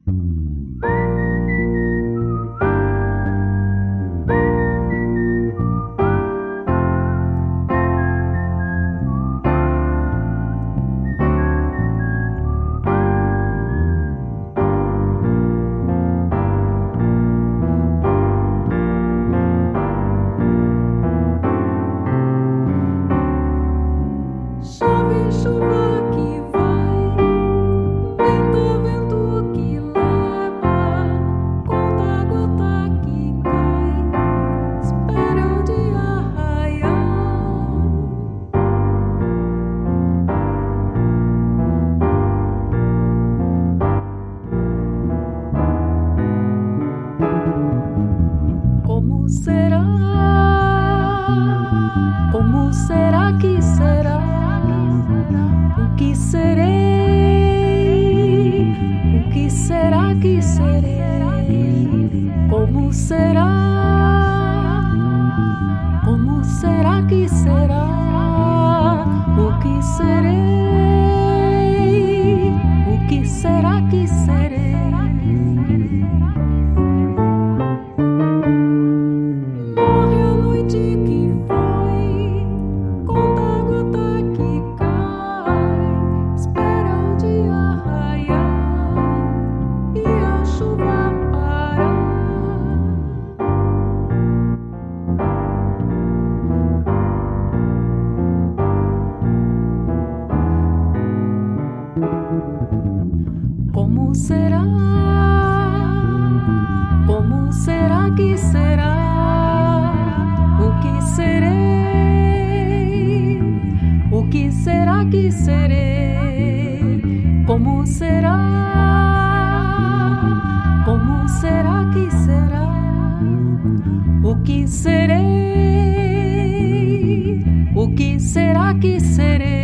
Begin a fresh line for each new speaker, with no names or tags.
Como será que será? O que serei? O que será que serei? Como será? Como será que será? O que serei? O que será que serei? Como será? Como será que será? O que serei? O que será que serei? Como será? Como será que será? O que serei? O que será que serei?